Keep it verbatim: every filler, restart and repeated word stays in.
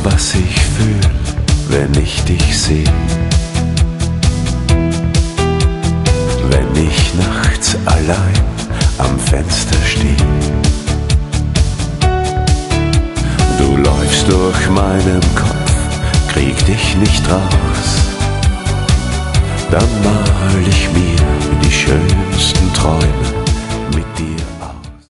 was ich fühl, wenn ich dich seh. Wenn ich nachts allein am Fenster steh. Du läufst durch meinen Kopf, krieg dich nicht raus. Dann mal ich mir die schönsten Träume mit dir.